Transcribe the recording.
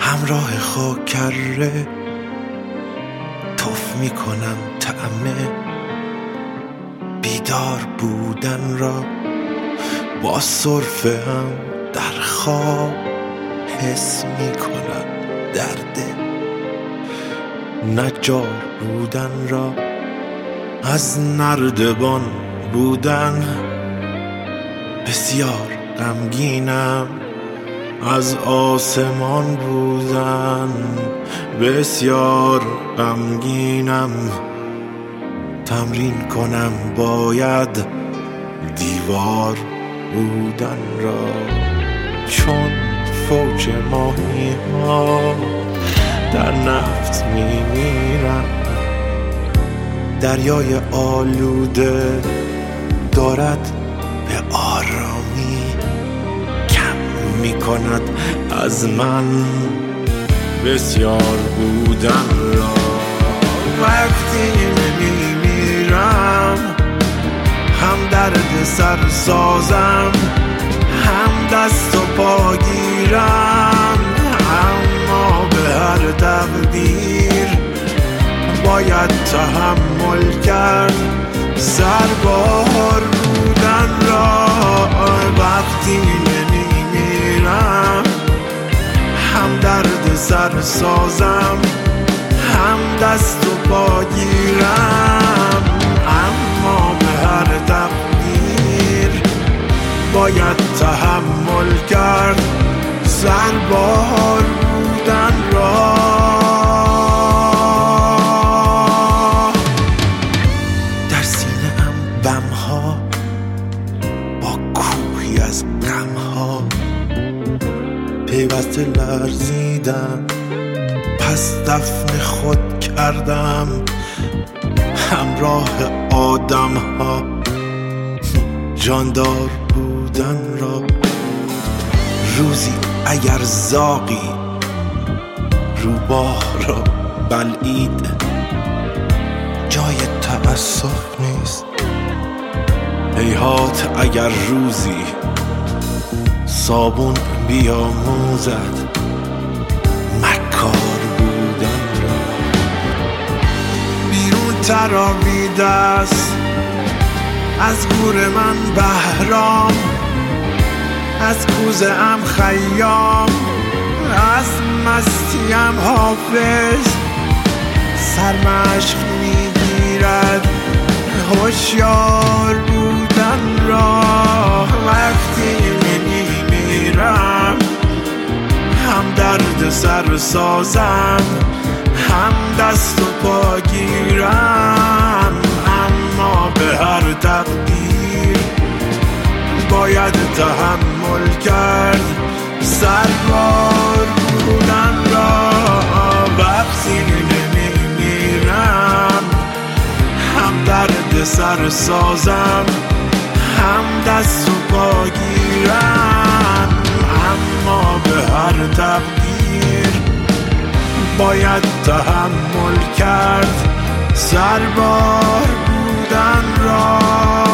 همراه خاکره تف میکنم طعم بیدار بودن را، با سرفه هم در خواب حس میکنم درد نجار بودن را. از نردبان بودن بسیار غمگینم، از آسمان بودن بسیار غمگینم. تمرین کنم باید دیوار بودن را، چون فوج ماهی ها در نفت میمیرم. دریای آلوده دارد به آرامی کم میکند از من بسیار بودن را. وقتی میمیرم هم درد سر سازم، هم دست و پا گیرم، اما به هر تقدیر باید تحمل کرد سربار بودن را. وقتی نمیمیرم هم درد سر سازم، هم دست و پا گیرم، اما به هر تقدیر باید تحمل کرد سربار بودن را. در سینه ام بمها با کوهی از غمها پیوسته لرزیدم، پس دفن خود کردم همراه آدم ها جاندار بودن را. روزی اگر زاغی روباه را بلعید جای تأسف نیست. هیهات اگر روزی صابون بیاموزد مکار بودن را. بیرون تراویده است از گور من بهرام، از کوزه ام خیام، از مستیم حافظ. سرمشق میگیرد هوشیار بودن را. وقتی میمیرم هم درد سر سازم، هم دست و پا گیرم، اما به هر تقدیر باید تحمل کرد سربار بودن را. وقتی نمیمیرم هم درد سر سازم، هم دست و پا گیرم، اما به هر تقدیر باید تحمل کرد سربار بودن را.